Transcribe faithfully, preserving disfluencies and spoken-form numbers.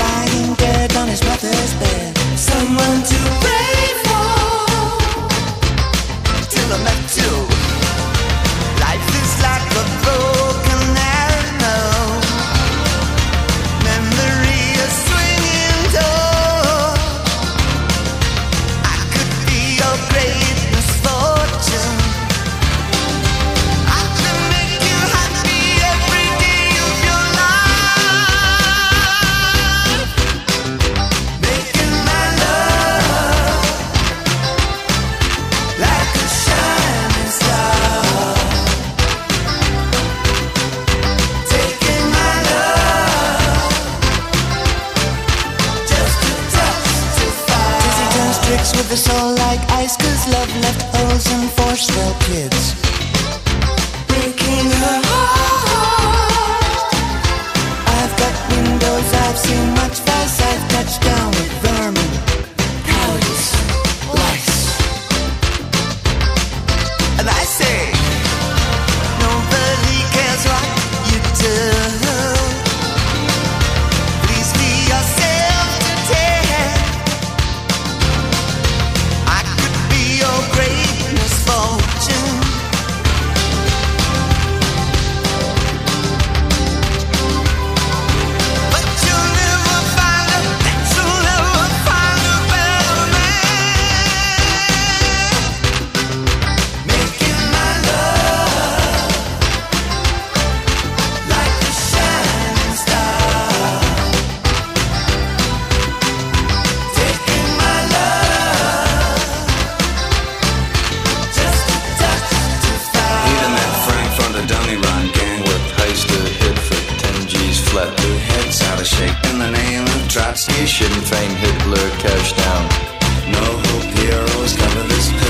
lying dead on his mother's bed. Someone to pray for till I met you. Life is like a broken arrow, memory a swinging door. I could be your great misfortune. I could make you happy every day of your life, making my love like a shining star, taking my love just a touch too far. Dizzy turns tricks with a soul like ice, 'cause love left holes in forceful kids, breaking her heart. I've got windows, I've seen much vice, I've touched down with vermin, cowardice, lice. And I say, nobody cares what you do. Please be yourself today. I could be your great misfortune. But you'll never find a, you'll never find a better man, making my love like a shining star, taking my love just a touch too far. Even that Frank from the dummy run gang with heist to hit for ten G's flat. Their heads out of shape in the name of Trotsky. Shouldn't feign Hitler cash down. No hope, heroes cover this page.